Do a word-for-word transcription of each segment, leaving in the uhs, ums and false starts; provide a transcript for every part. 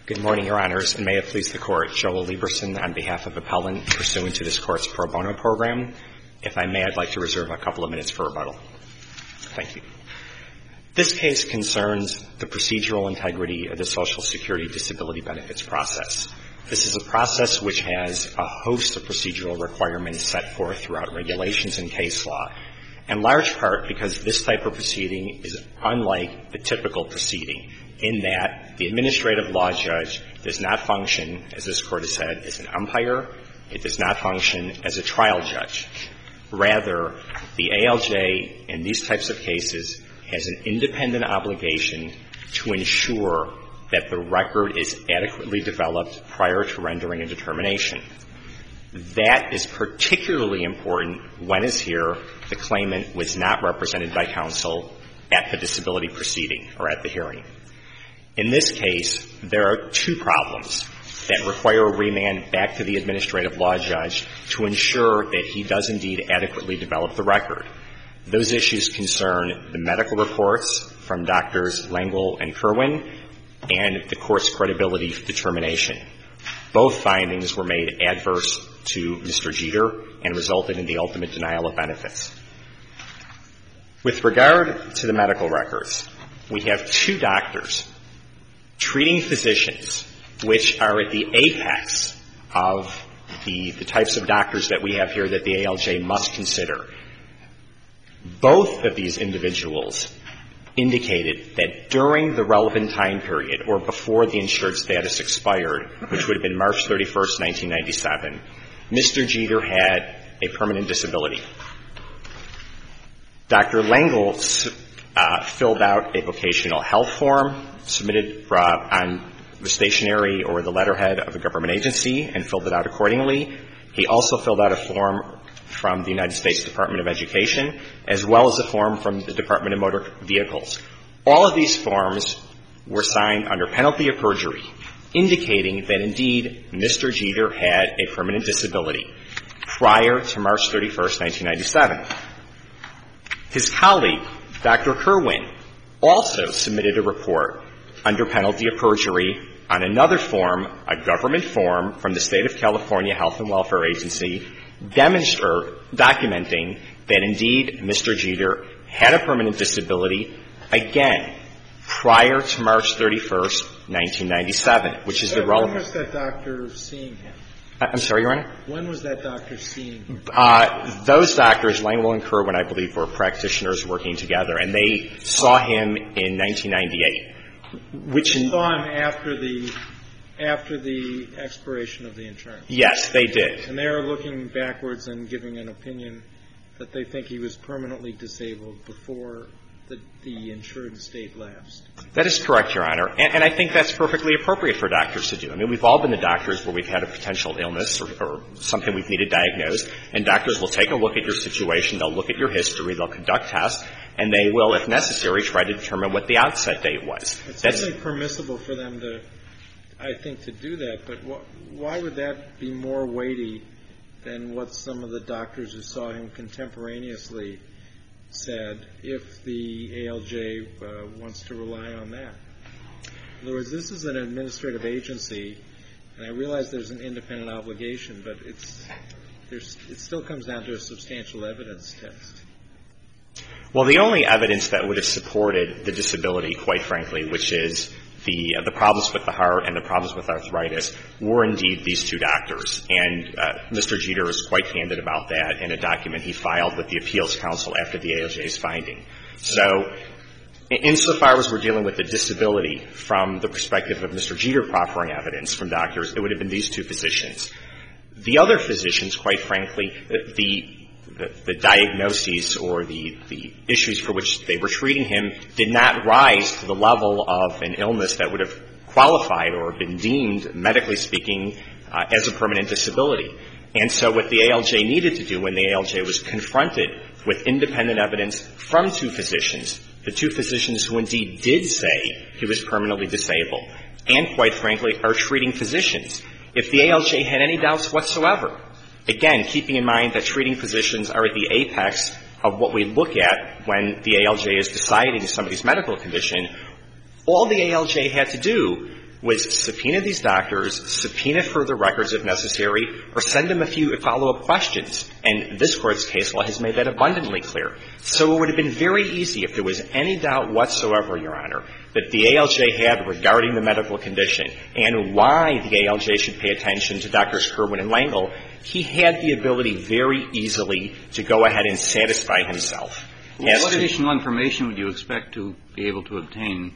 Good morning, Your Honors, and may it please the Court. Joel Lieberson on behalf of Appellant, pursuant to this Court's pro bono program. If I may, I'd like to reserve a couple of minutes for rebuttal. Thank you. This case concerns the procedural integrity of the Social Security disability benefits process. This is a process which has a host of procedural requirements set forth throughout regulations and case law, in large part because this type of proceeding is unlike the typical proceeding, in that the administrative law judge does not function, as this Court has said, as an umpire. It does not function as a trial judge. Rather, the A L J in these types of cases has an independent obligation to ensure that the record is adequately developed prior to rendering a determination. That is particularly important when, as here, the claimant was not represented by counsel at the disability proceeding or at the hearing. In this case, there are two problems that require a remand back to the administrative law judge to ensure that he does indeed adequately develop the record. Those issues concern the medical reports from Doctors Langle and Kerwin and the Court's credibility determination. Both findings were made adverse to Mister Jeter and resulted in the ultimate denial of benefits. With regard to the medical records, we have two doctors, treating physicians, which are at the apex of the, the types of doctors that we have here that the A L J must consider. Both of these individuals indicated that during the relevant time period, or before the insured status expired, which would have been March thirty-first, nineteen ninety-seven, Mister Jeter had a permanent disability. Doctor Langle uh, filled out a vocational health form, submitted uh, on the stationery or the letterhead of a government agency, and filled it out accordingly. He also filled out a form from the United States Department of Education, as well as a form from the Department of Motor Vehicles. All of these forms were signed under penalty of perjury, indicating that indeed Mister Jeter had a permanent disability prior to March thirty-first, nineteen ninety-seven. His colleague, Doctor Kerwin, also submitted a report under penalty of perjury on another form, a government form from the State of California Health and Welfare Agency, demonstrating, documenting that indeed Mister Jeter had a permanent disability, again, prior to March thirty-first, nineteen ninety-seven, which is the relevant. When was that doctor seeing him? I'm sorry, Your Honor? When was that doctor seeing him? Uh, those doctors, Langle and Kerwin, I believe, were practitioners working together, and they saw him in nineteen ninety-eight. Which in, saw him after the after the expiration of the insurance. Yes, they did. And they are looking backwards and giving an opinion that they think he was permanently disabled before the, the insured state lapsed. That is correct, Your Honor. And, and I think that's perfectly appropriate for doctors to do. I mean, we've all been the doctors where we've had a potential illness or, or something we've needed diagnosed, and doctors will take a look at your situation, they'll look at your history, they'll conduct tests, and they will, if necessary, try to determine what the outset date was. It's That's certainly permissible for them to, I think, to do that, but wh- why would that be more weighty than what some of the doctors who saw him contemporaneously said if the A L J uh, wants to rely on that? In other words, this is an administrative agency, and I realize there's an independent obligation, but it's there's, it still comes down to a substantial evidence test. Well, the only evidence that would have supported the disability, quite frankly, which is the uh, the problems with the heart and the problems with arthritis, were indeed these two doctors. And uh, Mister Jeter is quite candid about that in a document he filed with the Appeals Council after the A L J's finding. So insofar as we're dealing with the disability from the perspective of Mister Jeter proffering evidence from doctors, it would have been these two physicians. The other physicians, quite frankly, the The, the diagnoses or the, the issues for which they were treating him did not rise to the level of an illness that would have qualified or been deemed, medically speaking, uh, as a permanent disability. And so what the A L J needed to do when the A L J was confronted with independent evidence from two physicians, the two physicians who indeed did say he was permanently disabled, and quite frankly are treating physicians, if the A L J had any doubts whatsoever, again, keeping in mind that treating physicians are at the apex of what we look at when the A L J is deciding somebody's medical condition, all the A L J had to do was subpoena these doctors, subpoena further records if necessary, or send them a few follow-up questions. And this Court's case law has made that abundantly clear. So it would have been very easy, if there was any doubt whatsoever, Your Honor, that the A L J had regarding the medical condition and why the A L J should pay attention to Doctors Kerwin and Langle, he had the ability very easily to go ahead and satisfy himself. Well, what additional information would you expect to be able to obtain?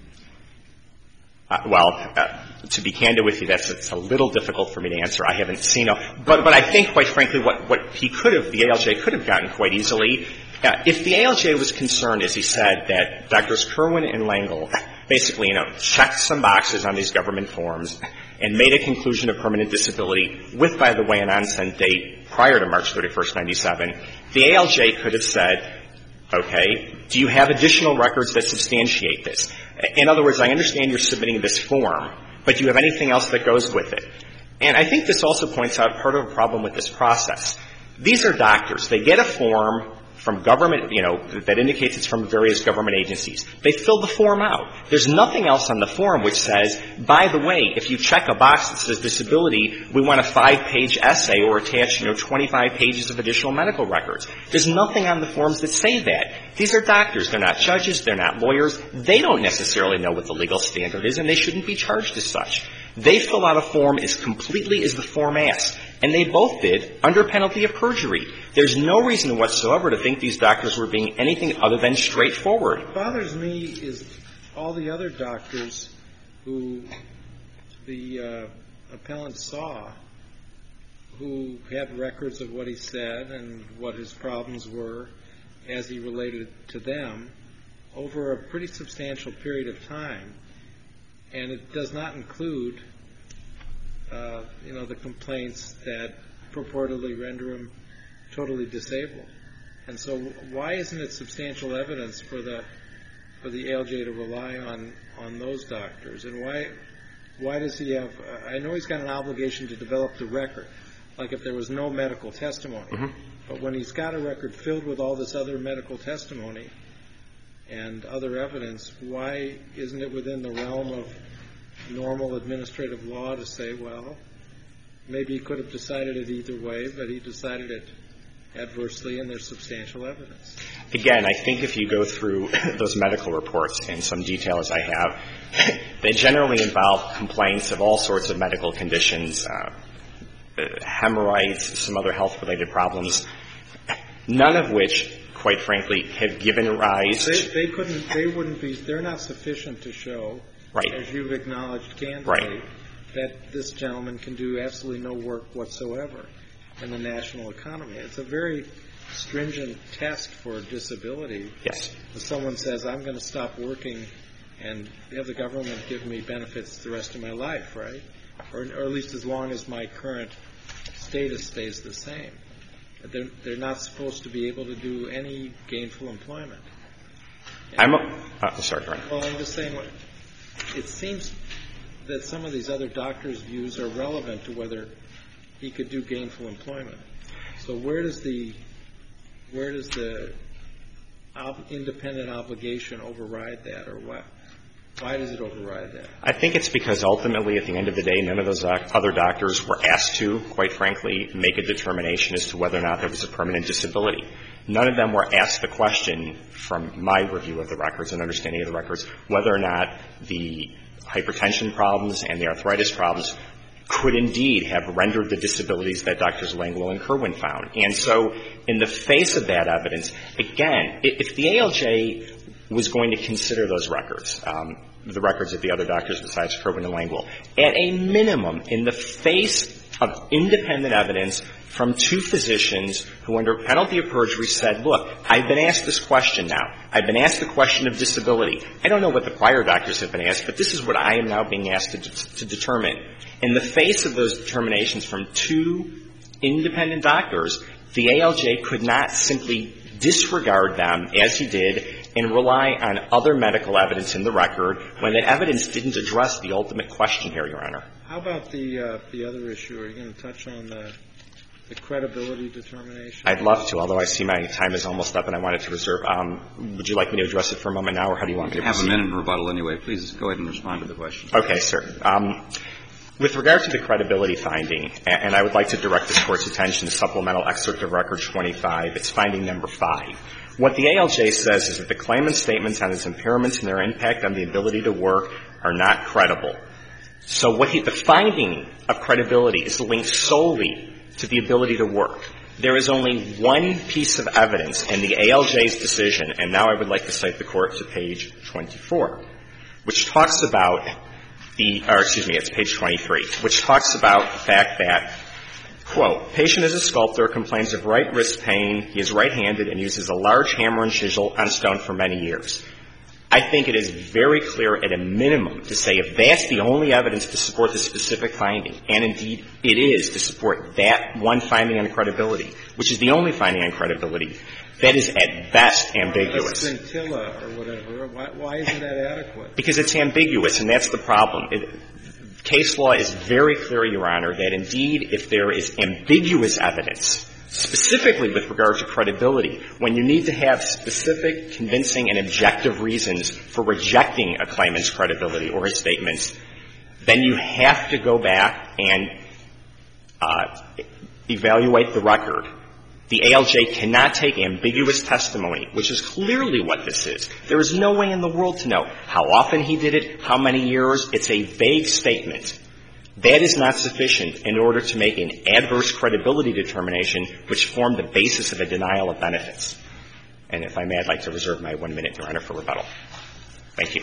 Uh, well, uh, to be candid with you, that's it's a little difficult for me to answer. I haven't seen a, but but I think, quite frankly, what what he could have, the A L J could have gotten quite easily, uh, if the A L J was concerned, as he said, that Doctors Kerwin and Langle basically, you know, checked some boxes on these government forms and made a conclusion of permanent disability with, by the way, an onset date prior to March thirty-first, ninety-seven, the A L J could have said, okay, do you have additional records that substantiate this? In other words, I understand you're submitting this form, but do you have anything else that goes with it? And I think this also points out part of a problem with this process. These are doctors. They get a form from government, you know, that indicates it's from various government agencies. They fill the form out. There's nothing else on the form which says, by the way, if you check a box that says disability, we want a five-page essay or attach, you know, twenty-five pages of additional medical records. There's nothing on the forms that say that. These are doctors. They're not judges. They're not lawyers. They don't necessarily know what the legal standard is, and they shouldn't be charged as such. They fill out a form as completely as the form asks, and they both did under penalty of perjury. There's no reason whatsoever to think these doctors were being anything other than straightforward. What bothers me is all the other doctors who the uh, appellant saw who had records of what he said and what his problems were as he related to them over a pretty substantial period of time. And it does not include, uh, you know, the complaints that purportedly render him totally disabled. And so why isn't it substantial evidence for the for the A L J to rely on, on those doctors? And why why does he have uh, – I know he's got an obligation to develop the record, like if there was no medical testimony. Mm-hmm. But when he's got a record filled with all this other medical testimony and other evidence, why isn't it within the realm of normal administrative law to say, well, maybe he could have decided it either way, but he decided it adversely and there's substantial evidence? Again, I think if you go through those medical reports in some detail as I have, they generally involve complaints of all sorts of medical conditions, uh, hemorrhoids, some other health-related problems, none of which, quite frankly, have given rise they, to... They couldn't, they wouldn't be, they're not sufficient to show, right. as you've acknowledged candidly, right. that this gentleman can do absolutely no work whatsoever in the national economy. It's a very stringent test for disability. Yes. If someone says, I'm going to stop working and have the government give me benefits the rest of my life, right? Or, or at least as long as my current status stays the same. They're, they're not supposed to be able to do any gainful employment. And, I'm a, uh, sorry, Brian. Well, I'm just saying, what, it seems that some of these other doctors' views are relevant to whether he could do gainful employment. So where does the where does the ob- independent obligation override that, or what? Why does it override that? I think it's because ultimately, at the end of the day, none of those doc- other doctors were asked to, quite frankly, make a determination as to whether or not there was a permanent disability. None of them were asked the question, from my review of the records and understanding of the records, whether or not the hypertension problems and the arthritis problems could indeed have rendered the disabilities that Doctors Langlow and Kerwin found. And so in the face of that evidence, again, if the A L J was going to consider those records, um, the records of the other doctors besides Kerwin and Langlow, at a minimum, in the face of independent evidence from two physicians who, under penalty of perjury, said, look, I've been asked this question now. I've been asked the question of disability. I don't know what the prior doctors have been asked, but this is what I am now being asked to, to determine. In the face of those determinations from two independent doctors, the A L J could not simply disregard them, as he did, and rely on other medical evidence in the record when that evidence didn't address the ultimate question here, Your Honor. How about the uh, the other issue? Are you going to touch on the the credibility determination? I'd love to, although I see my time is almost up and I wanted to reserve. Um, would you like me to address it for a moment now, or how do you want me to have proceed? a minute in rebuttal anyway. Please go ahead and respond to the question. Okay, sir. Um, with regard to the credibility finding, and I would like to direct this Court's attention to Supplemental Excerpt of Record twenty-five. It's finding number five. What the A L J says is that the claimant's statements on his impairments and their impact on the ability to work are not credible. So what he, the finding of credibility is linked solely to the ability to work. There is only one piece of evidence in the A L J's decision, and now I would like to cite the Court to page twenty-four, which talks about the, or excuse me, it's page twenty-three, which talks about the fact that, quote, patient is a sculptor, complains of right wrist pain, he is right-handed, and uses a large hammer and chisel on stone for many years. I think it is very clear at a minimum to say if that's the only evidence to support the specific finding, and indeed it is to support that one finding on credibility, which is the only finding on credibility, that is at best ambiguous. A scintilla or whatever. Why, why isn't that adequate? Because it's ambiguous, and that's the problem. It, case law is very clear, Your Honor, that indeed if there is ambiguous evidence, specifically with regard to credibility, when you need to have specific, convincing, and objective reasons for rejecting a claimant's credibility or his statements, then you have to go back and uh, evaluate the record. The A L J cannot take ambiguous testimony, which is clearly what this is. There is no way in the world to know how often he did it, how many years. It's a vague statement. That is not sufficient in order to make an adverse credibility determination which formed the basis of a denial of benefits. And if I may, I'd like to reserve my one minute, Your Honor, for rebuttal. Thank you.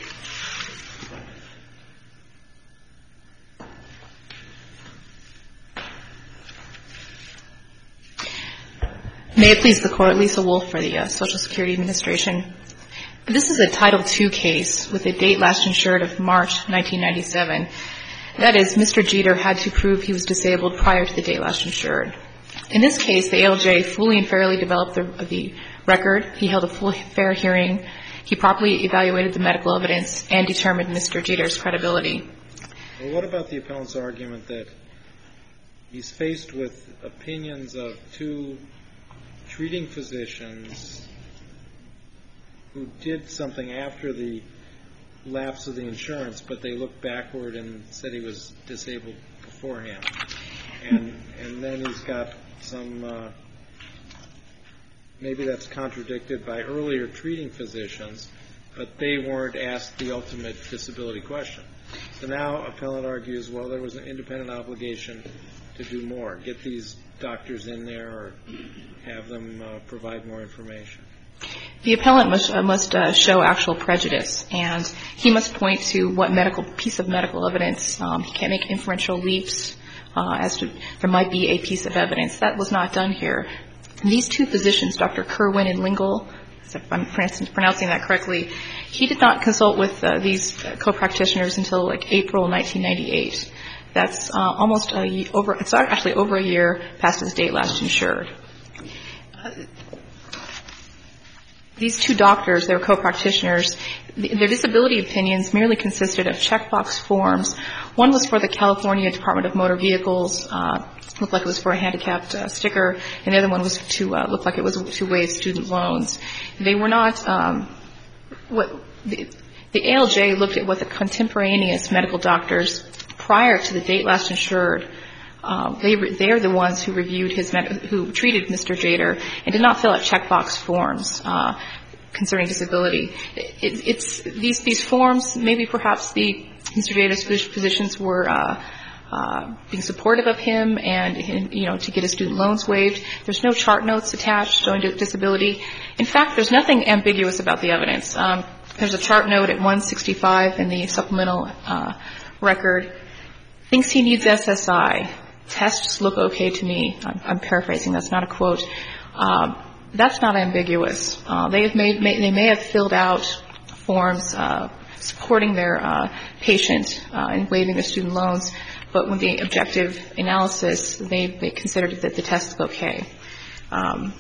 May it please the Court, Lisa Wolf for the uh, Social Security Administration. This is a Title two case with a date last insured of March nineteen ninety-seven. That is, Mister Jeter had to prove he was disabled prior to the date last insured. In this case, the A L J fully and fairly developed the, the record. He held a full, fair hearing. He properly evaluated the medical evidence and determined Mister Jeter's credibility. Well, what about the appellant's argument that he's faced with opinions of two treating physicians who did something after the lapse of the insurance, but they looked backward and said he was disabled beforehand. And and then he's got some, uh, maybe that's contradicted by earlier treating physicians, but they weren't asked the ultimate disability question. So now appellant argues, well, there was an independent obligation to do more, get these doctors in there or have them uh, provide more information. The appellant must, uh, must uh, show actual prejudice, and he must point to what medical piece of medical evidence. Um, he can't make inferential leaps uh, as to there might be a piece of evidence. That was not done here. And these two physicians, Doctor Kerwin and Lingle, if I'm pronouncing that correctly, he did not consult with uh, these co-practitioners until like April nineteen ninety-eight. That's uh, almost a, over. It's actually over a year past his date last insured. Uh, These two doctors, they were co-practitioners, their disability opinions merely consisted of checkbox forms. One was for the California Department of Motor Vehicles, uh, looked like it was for a handicapped uh, sticker, and the other one was to uh, look like it was to waive student loans. They were not um, what the, the A L J looked at what the contemporaneous medical doctors prior to the date last insured. Uh, they they are the ones who reviewed his med- who treated Mister Jeter and did not fill out checkbox forms uh, concerning disability. It, it's these these forms. Maybe perhaps the Mister Jeter's physicians were uh, uh, being supportive of him and you know to get his student loans waived. There's no chart notes attached showing disability. In fact, there's nothing ambiguous about the evidence. Um, there's a chart note at one sixty-five in the supplemental uh, record. Thinks he needs S S I. Tests look okay to me. I'm, I'm paraphrasing. That's not a quote. Um, that's not ambiguous. Uh, they have made, may, they may have filled out forms uh, supporting their uh, patient uh, and waiving their student loans, but when the objective analysis, they, they considered that the tests look okay. Um,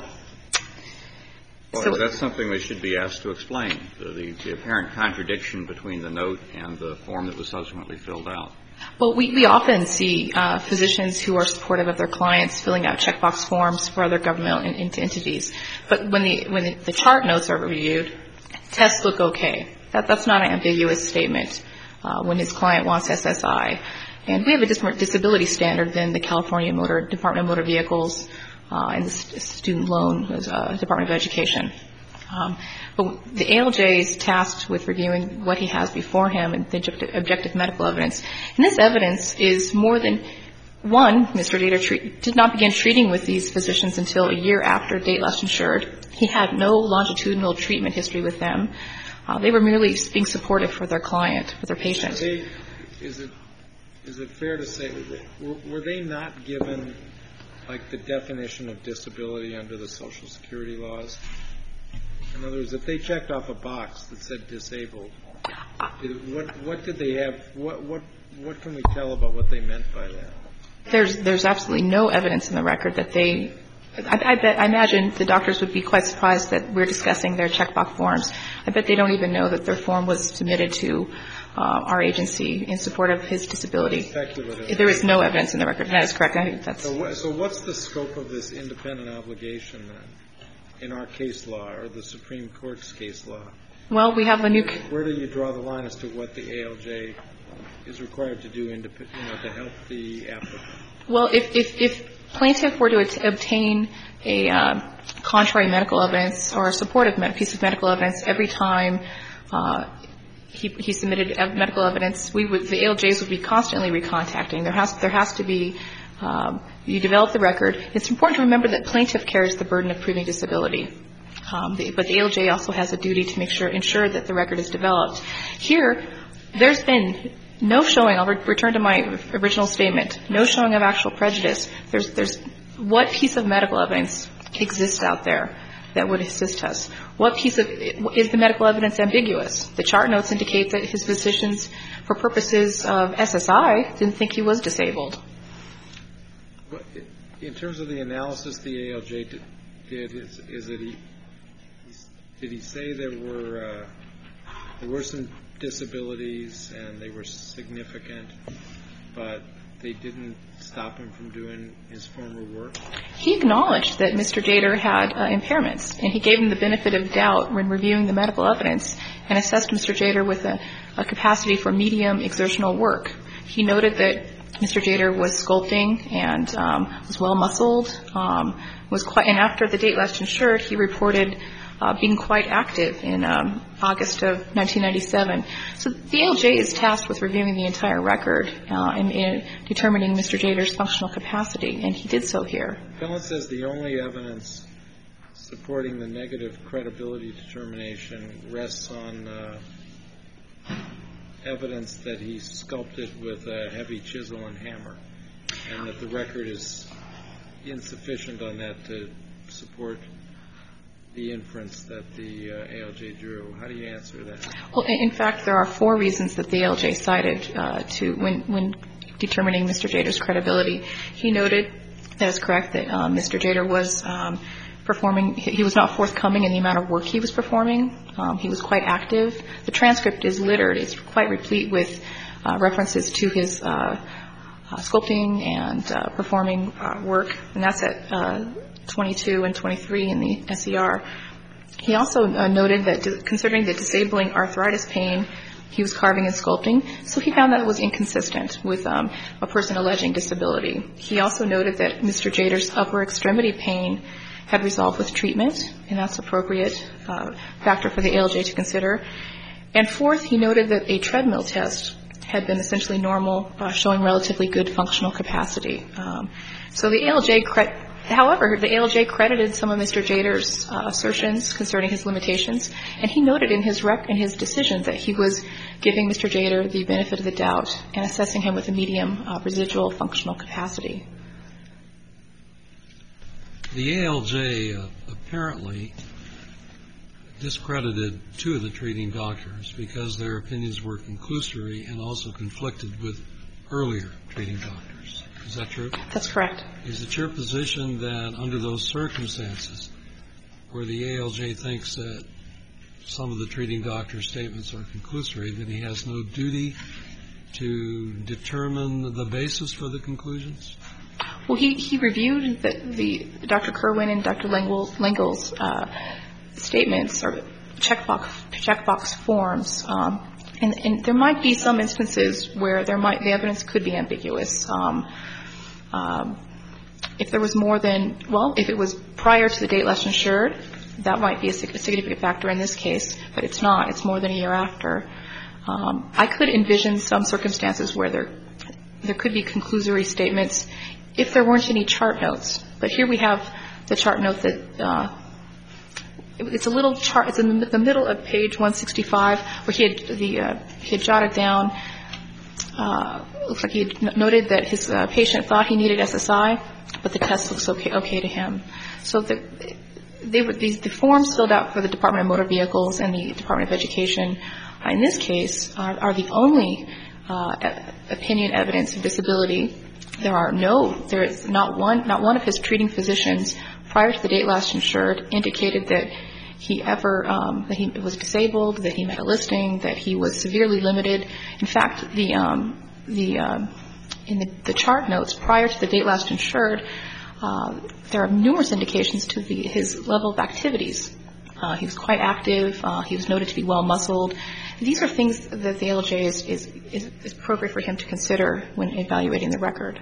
well, so that's something they should be asked to explain, the, the, the apparent contradiction between the note and the form that was subsequently filled out. Well, we, we often see uh, physicians who are supportive of their clients filling out checkbox forms for other governmental in, entities. But when the when the, the chart notes are reviewed, tests look okay. That, that's not an ambiguous statement uh, when his client wants S S I. And we have a different disability standard than the California Motor Department of Motor Vehicles uh, and the Student Loan uh, Department of Education. Um, but the A L J is tasked with reviewing what he has before him and the objective, objective medical evidence. And this evidence is more than one. Mister Dater treat, did not begin treating with these physicians until a year after date last insured. He had no longitudinal treatment history with them. Uh, they were merely being supportive for their client, for their patient. They, is it is it fair to say that were, were they not given like the definition of disability under the Social Security laws? In other words, if they checked off a box that said disabled, what what did they have? What what what can we tell about what they meant by that? There's there's absolutely no evidence in the record that they. I, I bet I imagine the doctors would be quite surprised that we're discussing their checkbox forms. I bet they don't even know that their form was submitted to uh, our agency in support of his disability. Speculative. There is no evidence in the record. That is correct. I think that's. So, what, so what's the scope of this independent obligation then? In our case law or the Supreme Court's case law? Well, we have a new. Where do you draw the line as to what the A L J is required to do, you know, to help the applicant? Well, if if, if plaintiff were to at- obtain a uh, contrary medical evidence or a supportive med- piece of medical evidence every time uh, he, he submitted medical evidence, we would the A L Js would be constantly recontacting. There has there has to be. Um, you develop the record. It's important to remember that plaintiff carries the burden of proving disability. Um, the, but the A L J also has a duty to make sure, ensure that the record is developed. Here, there's been no showing. I'll re- return to my original statement. No showing of actual prejudice. There's, there's what piece of medical evidence exists out there that would assist us? What piece of is the medical evidence ambiguous? The chart notes indicate that his physicians, for purposes of S S I, didn't think he was disabled. In terms of the analysis the A L J did, did is, is it he did he say there were uh, there were some disabilities and they were significant, but they didn't stop him from doing his former work? He acknowledged that Mister Dater had uh, impairments, and he gave him the benefit of doubt when reviewing the medical evidence and assessed Mister Dater with a, a capacity for medium exertional work. He noted that Mister Dater was sculpting and um, was well muscled. Um, was quite, and after the date last insured, he reported uh, being quite active in um, August of nineteen ninety-seven. So the A L J is tasked with reviewing the entire record uh, and, and determining Mister Dater's functional capacity, and he did so here. Appellant says the only evidence supporting the negative credibility determination rests on uh, evidence that he sculpted with a heavy chisel and hammer, and that the record is insufficient on that to support the inference that the uh, A L J drew. How do you answer that? Well, in fact, there are four reasons that the A L J cited uh, to when, when determining Mister Dater's credibility. He noted, that is correct, that um, Mister Dater was um, performing, he was not forthcoming in the amount of work he was performing. Um, he was quite active. The transcript is littered. It's quite replete with uh, references to his uh, uh, sculpting and uh, performing uh, work, and that's at uh, twenty-two and twenty-three in the S E R. He also uh, noted that d- considering the disabling arthritis pain, he was carving and sculpting, so he found that it was inconsistent with um, a person alleging disability. He also noted that Mister Dater's upper extremity pain had resolved with treatment, and that's appropriate uh, factor for the A L J to consider. And fourth, he noted that a treadmill test had been essentially normal, uh, showing relatively good functional capacity. Um, so the A L J, cre- however, the A L J credited some of Mister Dater's uh, assertions concerning his limitations, and he noted in his rec- in his decision that he was giving Mister Dater the benefit of the doubt and assessing him with a medium uh, residual functional capacity. The A L J uh, apparently discredited two of the treating doctors because their opinions were conclusory and also conflicted with earlier treating doctors. Is that true? That's correct. Is it your position that under those circumstances where the A L J thinks that some of the treating doctor's statements are conclusory, that he has no duty to determine the basis for the conclusions? Well, he, he reviewed the, the Doctor Kerwin and Doctor Lengel's uh, statements or checkbox checkbox forms, um, and, and there might be some instances where there might the evidence could be ambiguous. Um, um, if there was more than well, if it was prior to the date last insured, that might be a significant factor in this case, but it's not. It's more than a year after. Um, I could envision some circumstances where there there could be conclusory statements if there weren't any chart notes. But here we have the chart note that uh, it's a little chart. It's in the middle of page one sixty-five where he had the uh, he had jotted down. Uh, looks like he had noted that his uh, patient thought he needed S S I, but the test looks okay okay to him. So the they were these the forms filled out for the Department of Motor Vehicles and the Department of Education uh, in this case are, are the only uh, opinion evidence of disability. There are no, there is not one, not one of his treating physicians prior to the date last insured indicated that he ever, um, that he was disabled, that he met a listing, that he was severely limited. In fact, the, um, the, um, in the, the chart notes prior to the date last insured, uh, there are numerous indications to the, his level of activities. Uh, he was quite active. Uh, he was noted to be well muscled. These are things that the A L J is, is, is, is appropriate for him to consider when evaluating the record.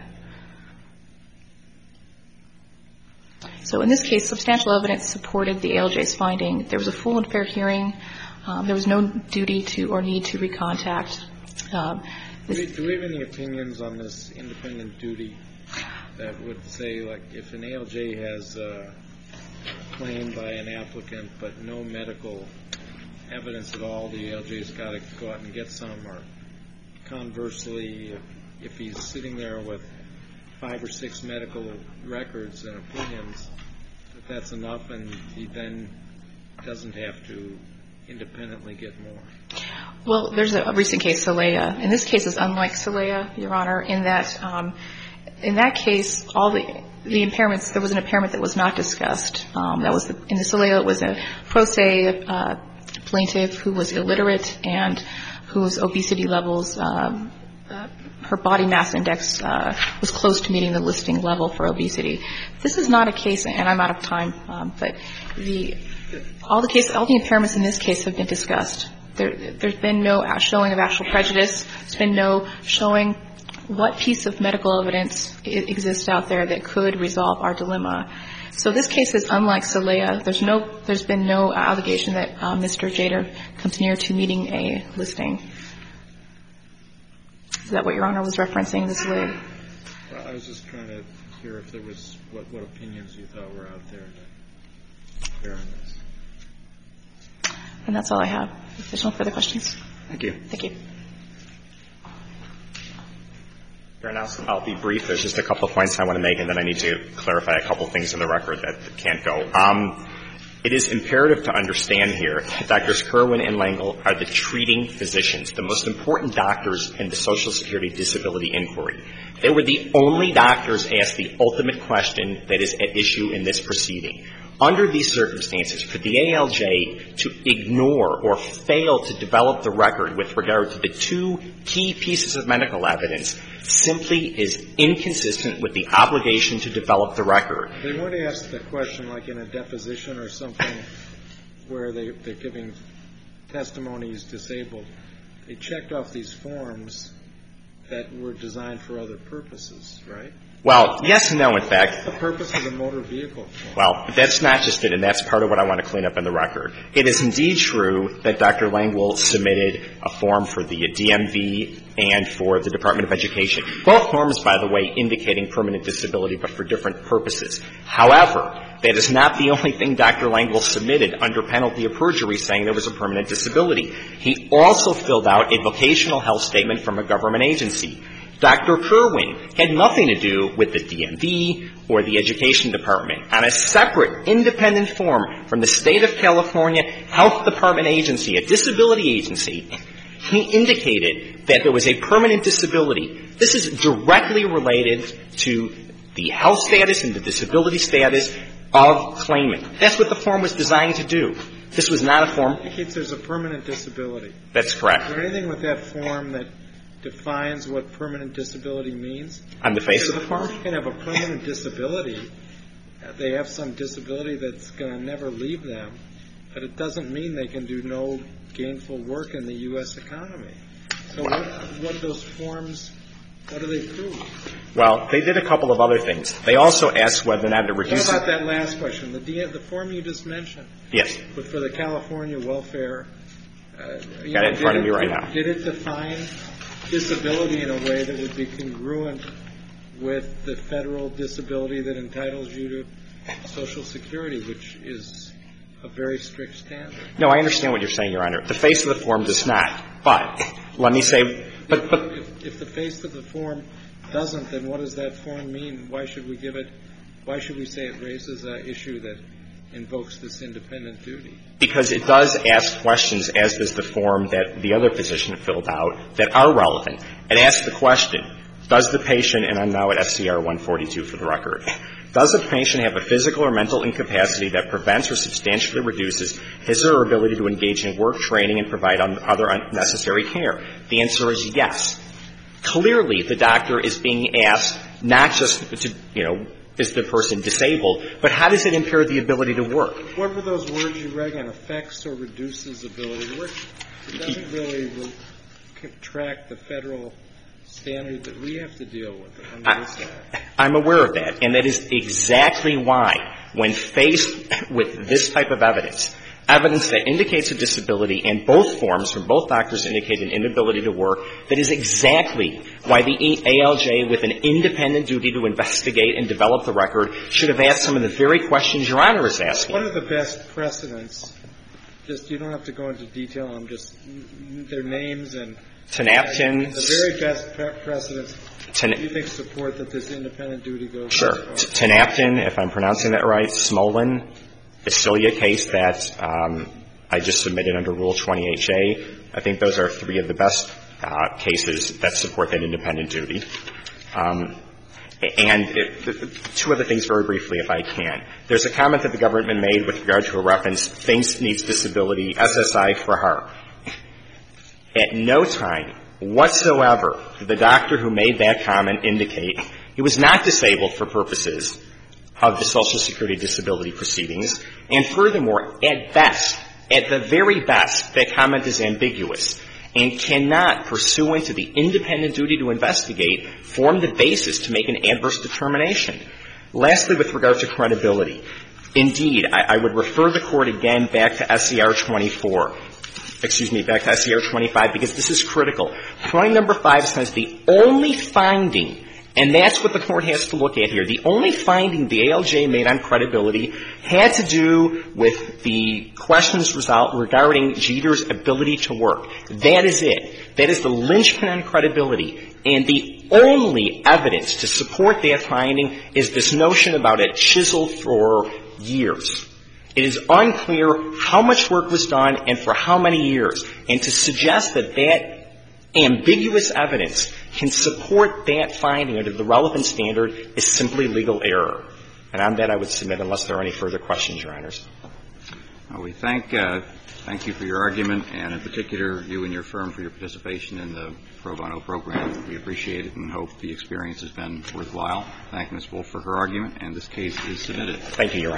So in this case, substantial evidence supported the A L J's finding. There was a full and fair hearing. Um, there was no duty to or need to recontact. Um, do, we, do we have any opinions on this independent duty that would say, like, if an A L J has a claim by an applicant but no medical evidence at all, the A L J's got to go out and get some, or conversely, if, if he's sitting there with five or six medical records and opinions, that that's enough and he then doesn't have to independently get more? Well, there's a recent case, Celea. And this case is unlike Celea, Your Honor, in that um, in that case, all the the impairments, there was an impairment that was not discussed. Um, that was the, in the Celea, it was a pro se uh, plaintiff who was illiterate and whose obesity levels, um, uh, her body mass index uh, was close to meeting the listing level for obesity. This is not a case, and I'm out of time, um, but the all the case, all the impairments in this case have been discussed. There, there's been no showing of actual prejudice. There's been no showing what piece of medical evidence exists out there that could resolve our dilemma. So this case is unlike Celea. There's no, there's been no allegation that uh, Mister Jader comes near to meeting a listing. Is that what Your Honor was referencing, this Celea? Well, I was just trying to hear if there was what, what opinions you thought were out there to bear on this. And that's all I have. If there's no further questions. Thank you. Thank you. I'll be brief. There's just a couple of points I want to make, and then I need to clarify a couple of things in the record that can't go. Um, it is imperative to understand here that Doctors Kerwin and Lengel are the treating physicians, the most important doctors in the Social Security disability inquiry. They were the only doctors asked the ultimate question that is at issue in this proceeding. Under these circumstances, for the A L J to ignore or fail to develop the record with regard to the two key pieces of medical evidence simply is inconsistent with the obligation to develop the record. They weren't asked the question like in a deposition or something where they, they're giving testimonies disabled. They checked off these forms that were designed for other purposes, right? Well, yes and no, in fact. What's the purpose of the motor vehicle? Well, that's not just it, and that's part of what I want to clean up in the record. It is indeed true that Doctor Lengel submitted a form for the D M V and for the Department of Education. Both forms, by the way, indicating permanent disability, but for different purposes. However, that is not the only thing Doctor Lengel submitted under penalty of perjury saying there was a permanent disability. He also filled out a vocational health statement from a government agency. Doctor Kerwin had nothing to do with the D M V or the Education Department. On a separate, independent form from the State of California Health Department agency, a disability agency, he indicated that there was a permanent disability. This is directly related to the health status and the disability status of claimant. That's what the form was designed to do. This was not a form. It indicates there's a permanent disability. That's correct. Is there anything with that form that defines what permanent disability means? On the face of the form? You can have a permanent disability. They have some disability that's going to never leave them, but it doesn't mean they can do no gainful work in the U S economy. So what, what those forms, what do they prove? Well, they did a couple of other things. They also asked whether or not to reduce... What about that last question? The, the form you just mentioned. Yes. But for the California welfare... Uh, Got know, it in front of me right it, now. Did it define disability in a way that would be congruent with the federal disability that entitles you to Social Security, which is a very strict standard? No, I understand what you're saying, Your Honor. The face of the form does not. But let me say... But, but if, if the face of the form doesn't, then what does that form mean? Why should we give it... Why should we say it raises an issue that invokes this independent duty? Because it does ask questions, as does the form that the other physician filled out, that are relevant. It asks the question, does the patient, and I'm now at S C R one forty-two for the record, does the patient have a physical or mental incapacity that prevents or substantially reduces his or her ability to engage in work, training, and provide other unnecessary care? The answer is yes. Clearly, the doctor is being asked not just to, you know, is the person disabled, but how does it impair the ability to work? What were those words you read again? Affects or reduces ability to work? It doesn't really re- track the federal standard that we have to deal with under this act. I'm aware of that, and that is exactly why, when faced with this type of evidence, evidence that indicates a disability, and both forms from both doctors indicate an inability to work, that is exactly why the A L J, with an independent duty to investigate and develop the record, should have asked some of the very questions Your Honor is asking. What are the best precedents? Just, you don't have to go into detail on just their names and Tenaptin. The very best pre- precedents Ten- do you think support that this independent duty goes Sure. Tenaptin, if I'm pronouncing that right, Smolin, the Cilia case that um, I just submitted under Rule twenty-eight J. I think those are three of the best uh, cases that support that independent duty. Um, and it, two other things very briefly, if I can. There's a comment that the government made with regard to a reference, things needs disability, S S I for her. At no time whatsoever did the doctor who made that comment indicate he was not disabled for purposes of the Social Security disability proceedings. And furthermore, at best, at the very best, that comment is ambiguous and cannot, pursuant to the independent duty to investigate, form the basis to make an adverse determination. Lastly, with regard to credibility, indeed, I, I would refer the Court again back to S C R twenty-four. Excuse me, back to S C R twenty-five, because this is critical. Point number five says the only finding, and that's what the Court has to look at here, the only finding the A L J made on credibility had to do with the questions result regarding Jeter's ability to work. That is it. That is the linchpin on credibility. And the only evidence to support that finding is this notion about it chiseled for years. It is unclear how much work was done and for how many years. And to suggest that that ambiguous evidence can support that finding under the relevant standard is simply legal error. And on that I would submit unless there are any further questions, Your Honors. Well, we thank uh, thank you for your argument, and in particular you and your firm for your participation in the pro bono program. We appreciate it and hope the experience has been worthwhile. Thank Miz Wolf for her argument, and this case is submitted. Thank you, Your Honor.